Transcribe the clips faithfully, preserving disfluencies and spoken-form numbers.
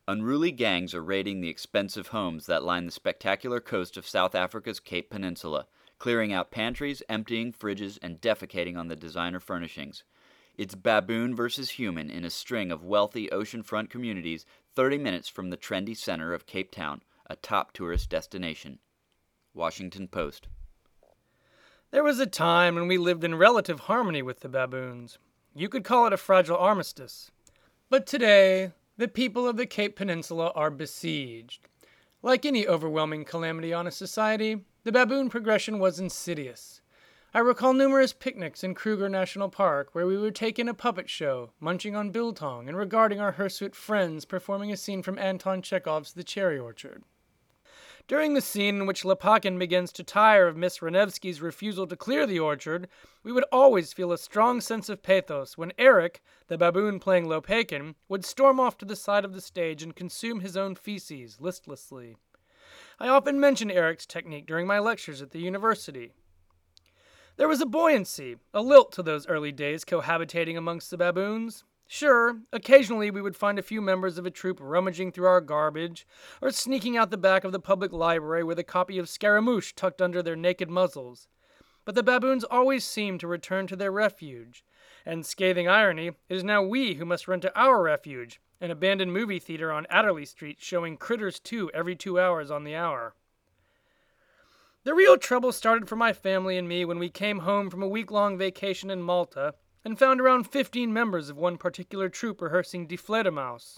Unruly gangs are raiding the expensive homes that line the spectacular coast of South Africa's Cape Peninsula, clearing out pantries, emptying fridges, and defecating on the designer furnishings. It's baboon versus human in a string of wealthy oceanfront communities thirty minutes from the trendy center of Cape Town, a top tourist destination. Washington Post. There was a time when we lived in relative harmony with the baboons. You could call it a fragile armistice. But today, the people of the Cape Peninsula are besieged. Like any overwhelming calamity on a society, the baboon progression was insidious. I recall numerous picnics in Kruger National Park where we would take in a puppet show, munching on biltong and regarding our hirsute friends performing a scene from Anton Chekhov's The Cherry Orchard. During the scene in which Lepakin begins to tire of Miss Renevsky's refusal to clear the orchard, we would always feel a strong sense of pathos when Eric, the baboon playing Lopakin, would storm off to the side of the stage and consume his own feces listlessly. I often mention Eric's technique during my lectures at the university. There was a buoyancy, a lilt to those early days cohabitating amongst the baboons. Sure, occasionally we would find a few members of a troop rummaging through our garbage, or sneaking out the back of the public library with a copy of Scaramouche tucked under their naked muzzles. But the baboons always seemed to return to their refuge, and scathing irony, it is now we who must run to our refuge, an abandoned movie theater on Adderley Street showing Critters two every two hours on the hour. The real trouble started for my family and me when we came home from a week-long vacation in Malta and found around fifteen members of one particular troop rehearsing Die Fledermaus.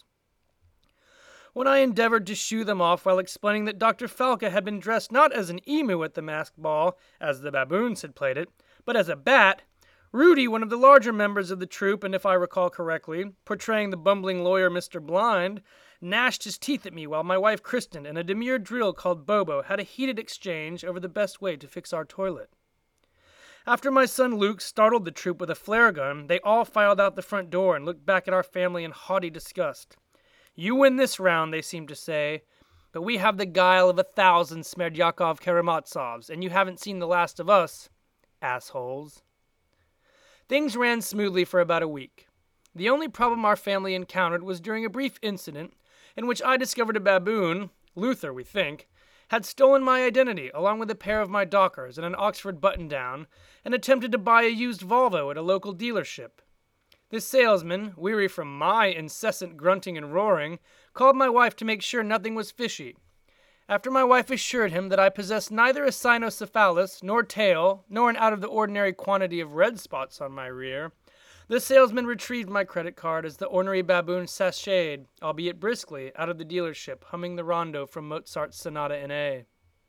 When I endeavored to shoo them off while explaining that Doctor Falca had been dressed not as an emu at the masked ball, as the baboons had played it, but as a bat, Rudy, one of the larger members of the troupe, and if I recall correctly, portraying the bumbling lawyer Mister Blind, gnashed his teeth at me while my wife Kristen and a demure drill called Bobo had a heated exchange over the best way to fix our toilet. After my son Luke startled the troop with a flare gun, they all filed out the front door and looked back at our family in haughty disgust. You win this round, they seemed to say, but we have the guile of a thousand Smerdyakov Karamazovs, and you haven't seen the last of us, assholes. Things ran smoothly for about a week. The only problem our family encountered was during a brief incident in which I discovered a baboon, Luther we think, had stolen my identity along with a pair of my Dockers and an Oxford button-down and attempted to buy a used Volvo at a local dealership. The salesman, weary from my incessant grunting and roaring, called my wife to make sure nothing was fishy. After my wife assured him that I possessed neither a cynocephalus, nor tail, nor an out-of-the-ordinary quantity of red spots on my rear, the salesman retrieved my credit card as the ornery baboon sashayed, albeit briskly, out of the dealership, humming the rondo from Mozart's Sonata in A.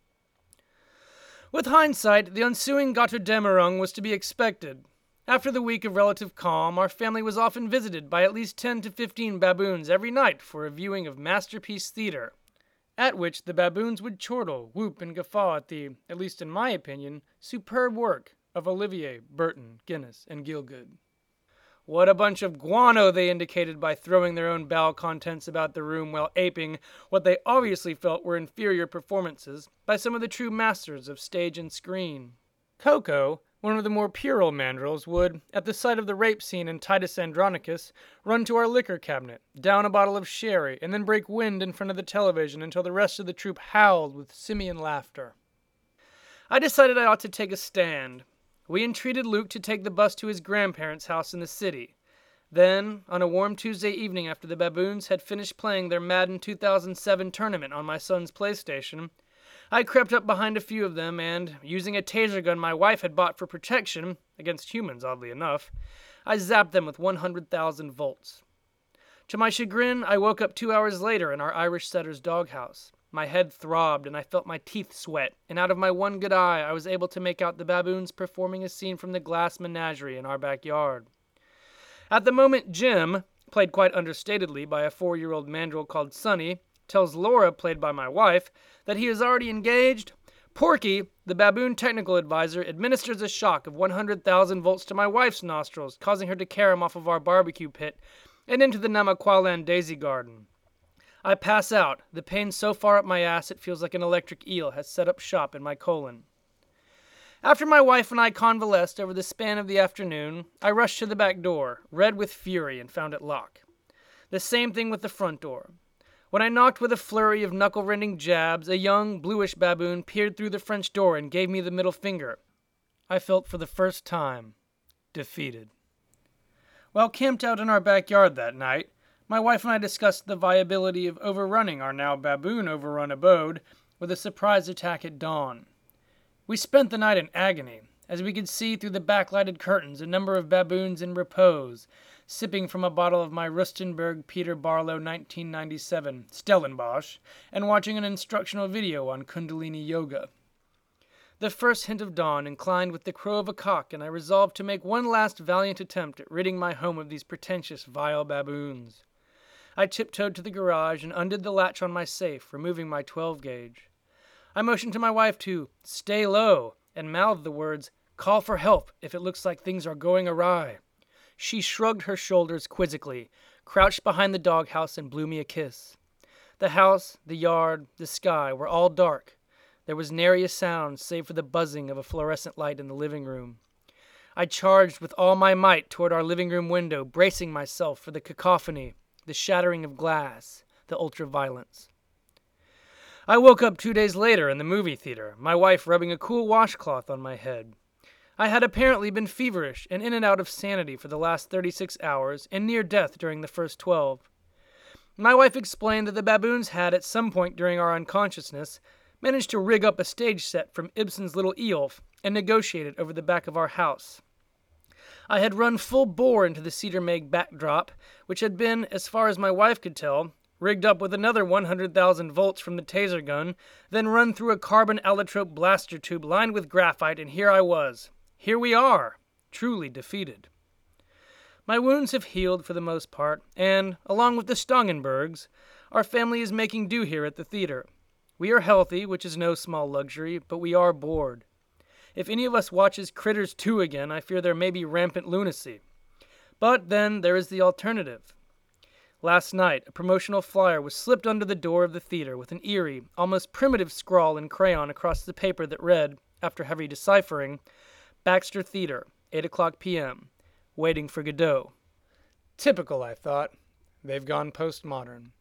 With hindsight, the ensuing Gotterdammerung was to be expected. After the week of relative calm, our family was often visited by at least ten to fifteen baboons every night for a viewing of masterpiece theater, at which the baboons would chortle, whoop, and guffaw at the, at least in my opinion, superb work of Olivier, Burton, Guinness, and Gielgud. What a bunch of guano, they indicated by throwing their own bowel contents about the room while aping what they obviously felt were inferior performances by some of the true masters of stage and screen. Coco, one of the more puerile mandrills, would, at the sight of the rape scene in Titus Andronicus, run to our liquor cabinet, down a bottle of sherry, and then break wind in front of the television until the rest of the troop howled with simian laughter. I decided I ought to take a stand. We entreated Luke to take the bus to his grandparents' house in the city. Then, on a warm Tuesday evening after the baboons had finished playing their Madden two thousand seven tournament on my son's PlayStation, I crept up behind a few of them and, using a taser gun my wife had bought for protection, against humans oddly enough, I zapped them with one hundred thousand volts. To my chagrin, I woke up two hours later in our Irish setter's doghouse. My head throbbed, and I felt my teeth sweat, and out of my one good eye I was able to make out the baboons performing a scene from the Glass Menagerie in our backyard. At the moment, Jim, played quite understatedly by a four-year-old mandrill called Sonny, tells Laura, played by my wife, that he is already engaged, Porky, the baboon technical advisor, administers a shock of one hundred thousand volts to my wife's nostrils, causing her to carry him off of our barbecue pit and into the Namaqualand daisy garden. I pass out, the pain so far up my ass it feels like an electric eel has set up shop in my colon. After my wife and I convalesced over the span of the afternoon, I rushed to the back door, red with fury, and found it locked. The same thing with the front door. When I knocked with a flurry of knuckle-rending jabs, a young, bluish baboon peered through the French door and gave me the middle finger. I felt for the first time defeated. While camped out in our backyard that night, my wife and I discussed the viability of overrunning our now baboon-overrun abode with a surprise attack at dawn. We spent the night in agony, as we could see through the backlighted curtains a number of baboons in repose, sipping from a bottle of my Rustenburg Peter Barlow nineteen ninety-seven Stellenbosch, and watching an instructional video on Kundalini Yoga. The first hint of dawn inclined with the crow of a cock, and I resolved to make one last valiant attempt at ridding my home of these pretentious, vile baboons. I tiptoed to the garage and undid the latch on my safe, removing my twelve-gauge. I motioned to my wife to stay low and mouthed the words, "Call for help if it looks like things are going awry." She shrugged her shoulders quizzically, crouched behind the doghouse, and blew me a kiss. The house, the yard, the sky were all dark. There was nary a sound save for the buzzing of a fluorescent light in the living room. I charged with all my might toward our living room window, bracing myself for the cacophony, the shattering of glass, the ultraviolence. I woke up two days later in the movie theater, my wife rubbing a cool washcloth on my head. I had apparently been feverish and in and out of sanity for the last thirty-six hours and near death during the first twelve. My wife explained that the baboons had, at some point during our unconsciousness, managed to rig up a stage set from Ibsen's Little Eolf and negotiate it over the back of our house. I had run full bore into the Cedar Meg backdrop, which had been, as far as my wife could tell, rigged up with another one hundred thousand volts from the taser gun, then run through a carbon allotrope blaster tube lined with graphite, and here I was. Here we are, truly defeated. My wounds have healed for the most part, and, along with the Stongenbergs, our family is making do here at the theater. We are healthy, which is no small luxury, but we are bored. If any of us watches Critters two again, I fear there may be rampant lunacy. But then there is the alternative. Last night, a promotional flyer was slipped under the door of the theater with an eerie, almost primitive scrawl in crayon across the paper that read, after heavy deciphering, Baxter Theater, eight o'clock p.m., waiting for Godot. Typical, I thought. They've gone postmodern.